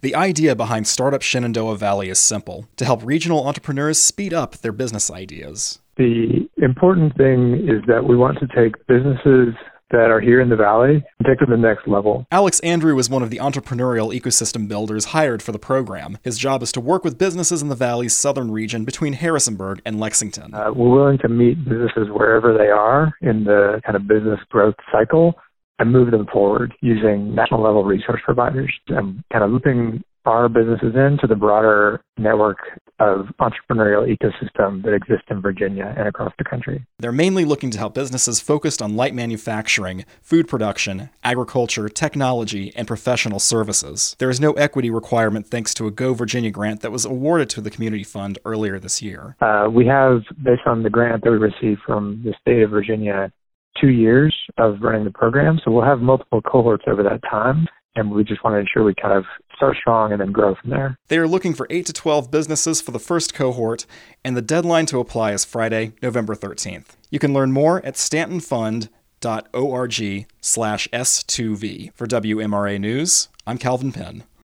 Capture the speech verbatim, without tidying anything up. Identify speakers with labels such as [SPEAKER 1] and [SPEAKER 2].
[SPEAKER 1] The idea behind Startup Shenandoah Valley is simple: to help regional entrepreneurs speed up their business ideas.
[SPEAKER 2] The important thing is that we want to take businesses that are here in the Valley and take them to the next level.
[SPEAKER 1] Alex Andrew is one of the entrepreneurial ecosystem builders hired for the program. His job is to work with businesses in the Valley's southern region between Harrisonburg and Lexington.
[SPEAKER 2] Uh, we're willing to meet businesses wherever they are in the kind of business growth cycle and move them forward using national level resource providers and kind of looping our businesses into the broader network of entrepreneurial ecosystem that exists in Virginia and across the country.
[SPEAKER 1] They're mainly looking to help businesses focused on light manufacturing, food production, agriculture, technology, and professional services. There is no equity requirement thanks to a Go Virginia grant that was awarded to the Community Fund earlier this year.
[SPEAKER 2] Uh, we have, based on the grant that we received from the state of Virginia, two years of running the program. So we'll have multiple cohorts over that time. And we just want to ensure we kind of start strong and then grow from there.
[SPEAKER 1] They are looking for eight to twelve businesses for the first cohort, and the deadline to apply is Friday, November thirteenth. You can learn more at stantonfund dot org slash S2V. For W M R A News, I'm Calvin Penn.